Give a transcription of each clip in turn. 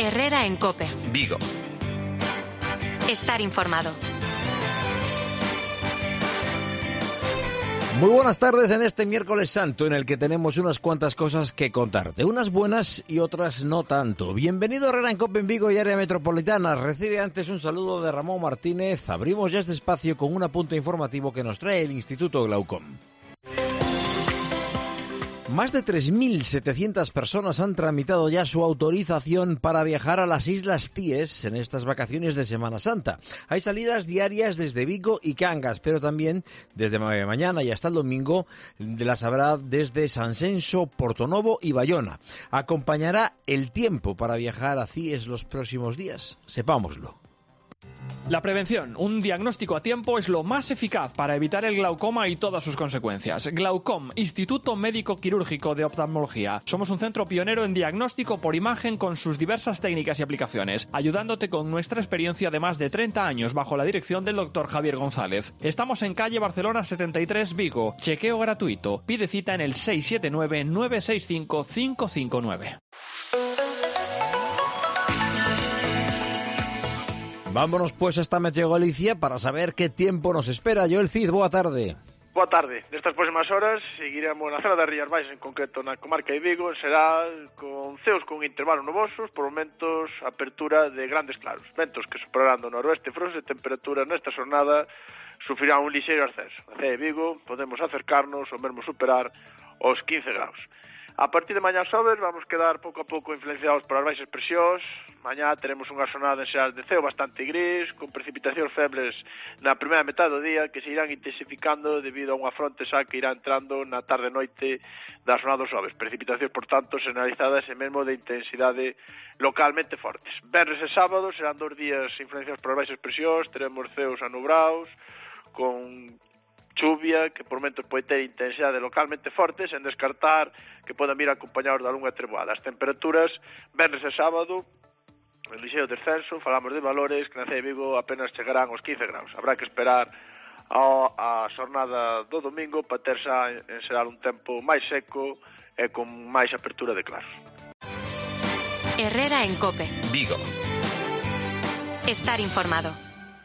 Herrera en COPE. Vigo. Estar informado. Muy buenas tardes en este miércoles santo en el que tenemos unas cuantas cosas que contarte, unas buenas y otras no tanto. Bienvenido a Herrera en COPE en Vigo y área metropolitana. Recibe antes un saludo de Ramón Martínez. Abrimos ya este espacio con un apunte informativo que nos trae el Instituto Glaucom. Más de 3.700 personas han tramitado ya su autorización para viajar a las Islas Cíes en estas vacaciones de Semana Santa. Hay salidas diarias desde Vigo y Cangas, pero también desde mañana y hasta el domingo las habrá desde Sanxenxo, Portonovo y Bayona. Acompañará el tiempo para viajar a Cíes los próximos días. Sepámoslo. La prevención, un diagnóstico a tiempo, es lo más eficaz para evitar el glaucoma y todas sus consecuencias. Glaucom, Instituto Médico Quirúrgico de Oftalmología. Somos un centro pionero en diagnóstico por imagen con sus diversas técnicas y aplicaciones, ayudándote con nuestra experiencia de más de 30 años bajo la dirección del Dr. Javier González. Estamos en calle Barcelona 73, Vigo. Chequeo gratuito. Pide cita en el 679-965-559. Vámonos pues hasta Meteo Galicia para saber qué tiempo nos espera. Joel Cid, boa tarde. Boa tarde. Nestas próximas horas seguiremos na zona das Rías Baixas, en concreto na comarca de Vigo, será con ceos con intervalos nubosos, por momentos apertura de grandes claros. Ventos que superarán do noroeste fronte e temperaturas nesta xornada sufrirán un lixeiro ascenso. Na cidade de Vigo podemos acercarnos ou mesmo superar os 15 graus. A partir de mañá xoves vamos quedar pouco a pouco influenciados por as baixas presións. Mañá teremos unha xornada en xeral de ceo bastante gris, con precipitacións febles na primeira metade do día que se irán intensificando debido a unha fronte xa que irá entrando na tarde-noite da xornada dos xoves. Precipitacións, por tanto, generalizadas e mesmo de intensidade localmente fortes. Venres e sábado serán 2 días influenciados por as baixas presións, teremos ceos anubrados, con chuvia que por momentos pode ter intensidade localmente forte, sen descartar que podan vir acompañados de algunha treboada. As temperaturas, venres e sábado, en lixeiro descenso, falamos de valores que na cidade de Vigo apenas chegarán aos 15 graus. Habrá que esperar a xornada do domingo para ter xa en xeral un tempo máis seco e con máis apertura de claros. Herrera en COPE. Vigo. Estar informado.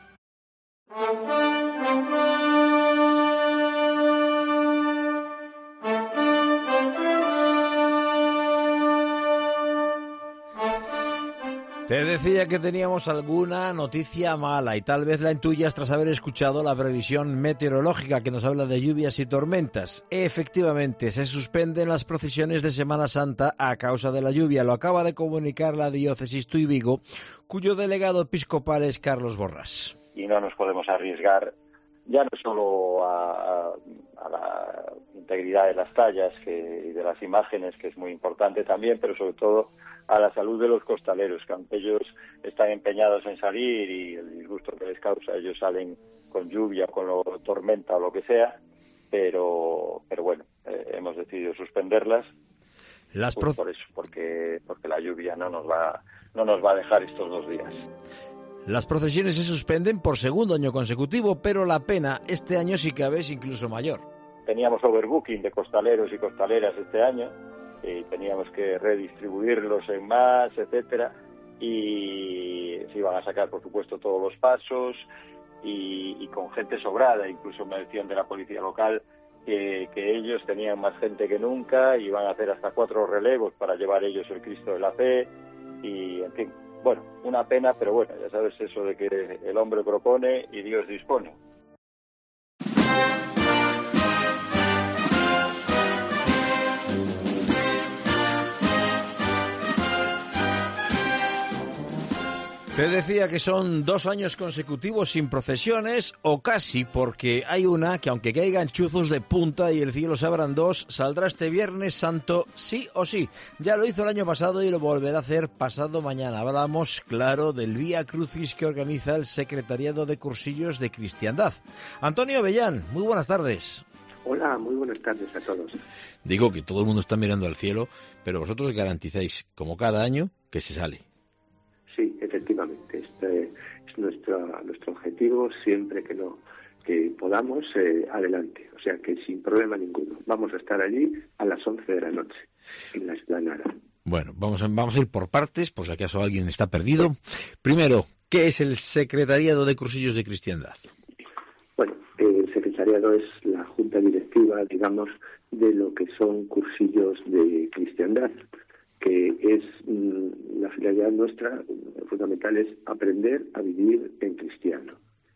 Te decía que teníamos alguna noticia mala y tal vez la intuyas tras haber escuchado la previsión meteorológica que nos habla de lluvias y tormentas. Efectivamente, se suspenden las procesiones de Semana Santa a causa de la lluvia. Lo acaba de comunicar la diócesis Tui Vigo, cuyo delegado episcopal es Carlos Borrás. Y no nos podemos arriesgar ya no solo a la integridad de las tallas y de las imágenes, que es muy importante también, pero sobre todo a la salud de los costaleros, que aunque ellos están empeñados en salir y el disgusto que les causa, ellos salen con lluvia, con tormenta o lo que sea, pero bueno, hemos decidido suspenderlas por eso, porque la lluvia no nos va a dejar estos 2 días. Las procesiones se suspenden por segundo año consecutivo, pero la pena este año sí cabe es incluso mayor. Teníamos overbooking de costaleros y costaleras este año, y teníamos que redistribuirlos en más, etcétera, y se iban a sacar, por supuesto, todos los pasos y con gente sobrada. Incluso me decían de la policía local que ellos tenían más gente que nunca, y iban a hacer hasta 4 relevos para llevar ellos el Cristo de la Fe, y en fin. Bueno, una pena, pero bueno, ya sabes eso de que el hombre propone y Dios dispone. Te decía que son 2 años consecutivos sin procesiones, o casi, porque hay una que aunque caigan chuzos de punta y el cielo se abran 2, saldrá este Viernes Santo sí o sí. Ya lo hizo el año pasado y lo volverá a hacer pasado mañana. Hablamos, claro, del Vía Crucis que organiza el Secretariado de Cursillos de Cristiandad. Antonio Avellán, muy buenas tardes. Hola, muy buenas tardes a todos. Digo que todo el mundo está mirando al cielo, pero vosotros garantizáis, como cada año, que se sale. Sí, efectivamente, este es nuestro objetivo, siempre que podamos, adelante, o sea que sin problema ninguno. Vamos a estar allí a las 11 de la noche, en la explanada. Bueno, vamos a ir por partes, por si acaso alguien está perdido. Primero, ¿qué es el Secretariado de Cursillos de Cristiandad? Bueno, el secretariado es la junta directiva, digamos, de lo que son cursillos de cristiandad, que es la finalidad nuestra fundamental es aprender a vivir en cristiano,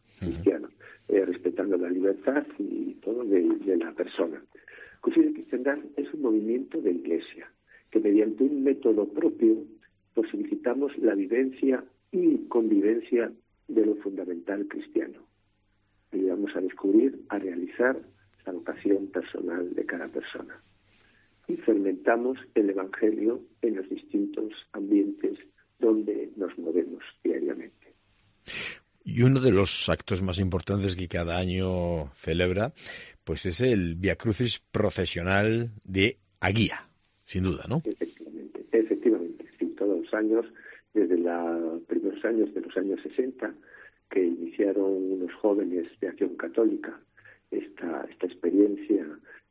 respetando la libertad y todo de la persona. Cursillos de cristiandad es un movimiento de iglesia que mediante un método propio posibilitamos la vivencia y convivencia de lo fundamental cristiano. Ayudamos a descubrir, a realizar la vocación personal de cada persona. Y fermentamos el Evangelio en los distintos ambientes donde nos movemos diariamente. Y uno de los actos más importantes que cada año celebra, pues es el Vía Crucis procesional de Aguía, sin duda, ¿no? Efectivamente, sí, todos los años, desde los primeros años de los años 60, que iniciaron unos jóvenes de Acción Católica esta experiencia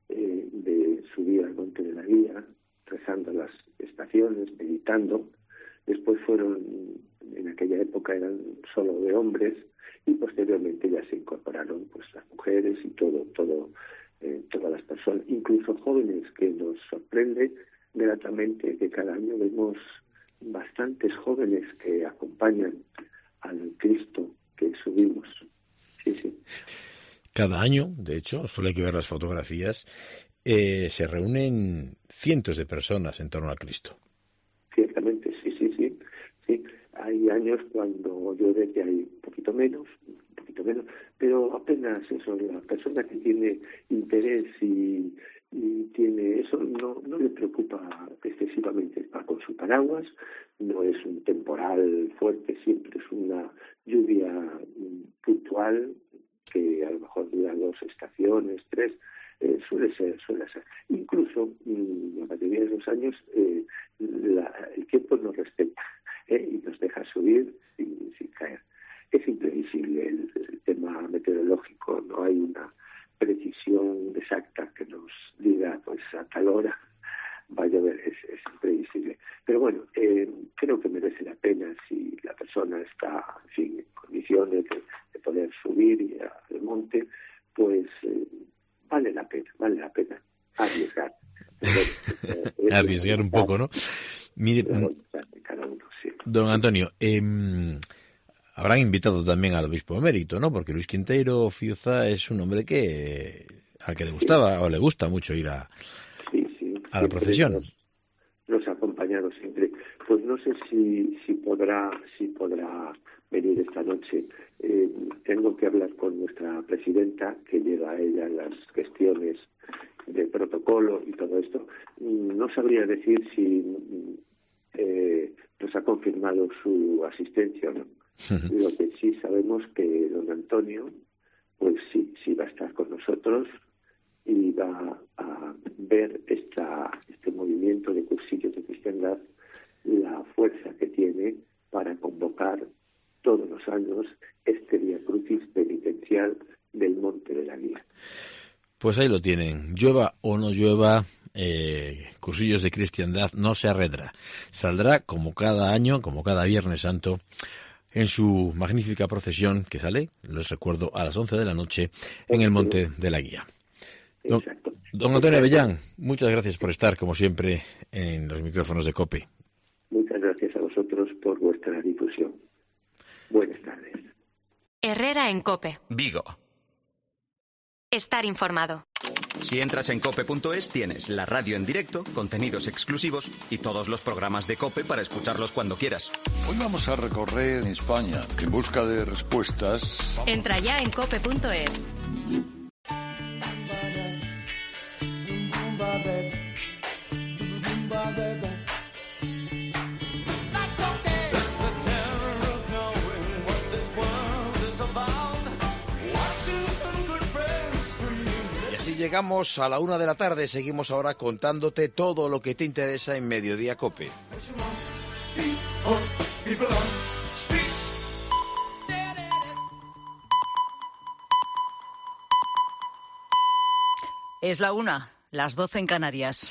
de subir al Monte de la Guía, rezando las estaciones, meditando. Después en aquella época eran solo de hombres y posteriormente ya se incorporaron pues las mujeres y todas las personas, incluso jóvenes, que nos sorprende gratamente que cada año vemos bastantes jóvenes que acompañan al Cristo que subimos. Sí. Cada año, de hecho, solo hay que ver las fotografías, se reúnen cientos de personas en torno a Cristo. Ciertamente, sí. Hay años cuando yo veo que hay un poquito menos, pero apenas eso, la persona que tiene interés y tiene eso no le preocupa excesivamente. Va con su paraguas, no es un temporal fuerte, siempre es una lluvia puntual que a lo mejor dura 2 estaciones, 3, suele ser. Incluso la mayoría de los años el tiempo nos respeta y nos deja subir sin caer. Es imprevisible el tema meteorológico, no hay una precisión exacta que nos diga pues a tal hora va a llover, es imprevisible. Pero bueno, creo que merece la pena si la persona está en condiciones de poder subir al monte, pues vale la pena arriesgar. Arriesgar un poco, ¿no? Mire, cada uno, sí. Don Antonio, habrán invitado también al obispo emérito, ¿no? Porque Luis Quinteiro Fiuza es un hombre al que le gustaba o le gusta mucho ir a la procesión. Nos ha acompañado siempre. Pues no sé si podrá venir esta noche. Tengo que hablar con nuestra presidenta, que lleva a ella las cuestiones de protocolo y todo esto. No sabría decir si nos ha confirmado su asistencia o no. Lo que sí sabemos que don Antonio, pues sí va a estar con nosotros y va a ver este movimiento de cursillos de cristiandad, la fuerza que tiene para convocar todos los años este Vía Crucis penitencial del Monte de la Guía. Pues ahí lo tienen. Llueva o no llueva, cursillos de cristiandad no se arredra. Saldrá como cada año, como cada Viernes Santo, en su magnífica procesión que sale, les recuerdo, a las 11 de la noche en el Monte de la Guía. Don Antonio Avellán, muchas gracias por estar, como siempre, en los micrófonos de COPE. Muchas gracias a vosotros por vuestra difusión. Buenas tardes. Herrera en COPE. Vigo. Estar informado. Si entras en cope.es tienes la radio en directo, contenidos exclusivos y todos los programas de COPE para escucharlos cuando quieras. Hoy vamos a recorrer España en busca de respuestas. Entra ya en cope.es. Llegamos a la 1 de la tarde, seguimos ahora contándote todo lo que te interesa en Mediodía COPE. Es la 1, las 12 en Canarias.